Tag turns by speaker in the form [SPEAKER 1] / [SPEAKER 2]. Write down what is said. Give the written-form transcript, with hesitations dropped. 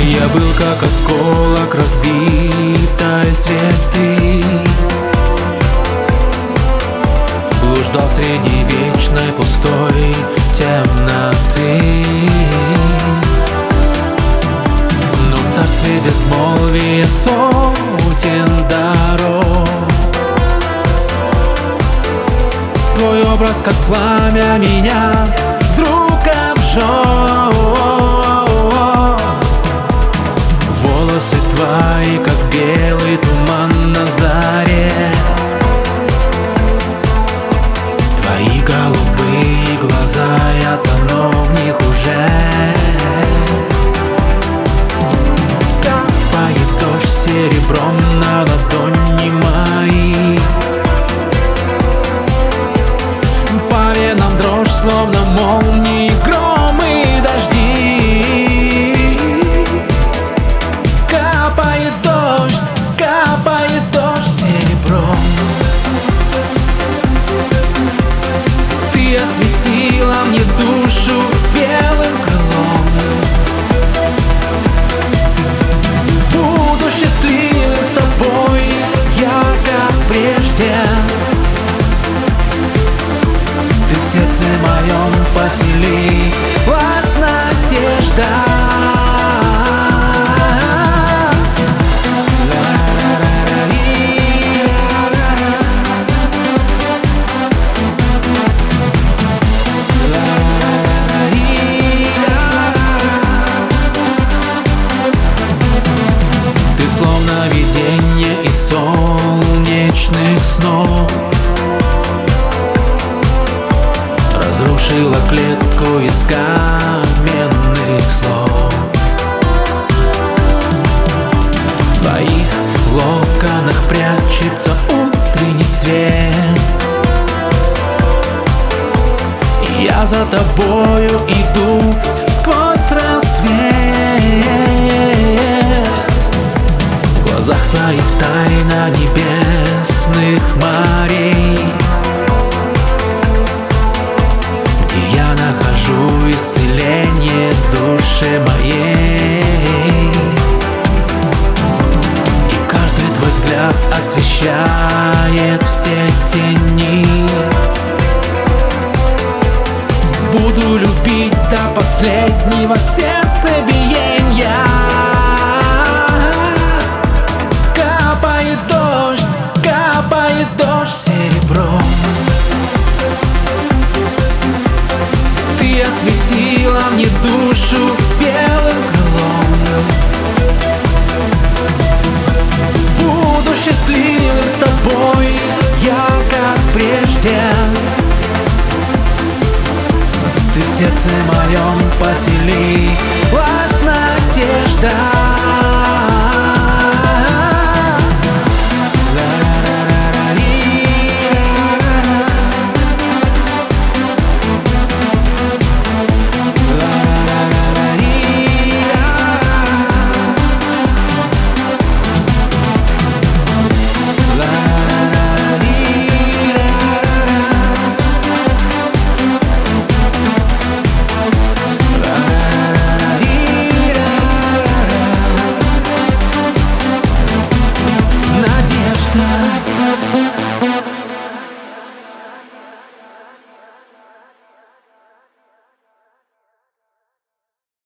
[SPEAKER 1] Я был как осколок разбитой звезды, блуждал среди вечной пустой темноты. Но в царстве безмолвия сотен дорог твой образ, как пламя, меня вдруг обжег. Волосы твои, как белый туман на заре, твои голубые глаза, я тону в них уже. Капает дождь серебром на ладони мои, по венам дрожь, словно молнии, громы и дожди. Капает дождь серебром. Ты осветила мне душу белым крылом. Буду счастливым с тобой, я как прежде. Ты в сердце моем поселилась надежда. Словно видение из солнечных снов, разрушила клетку из каменных слов. В твоих локонах прячется утренний свет, и я за тобою иду сквозь рассвет. В глазах твоих тайна небесных морей, где я нахожу исцеление душе моей. И каждый твой взгляд освещает все тени. Буду любить до последнего сердца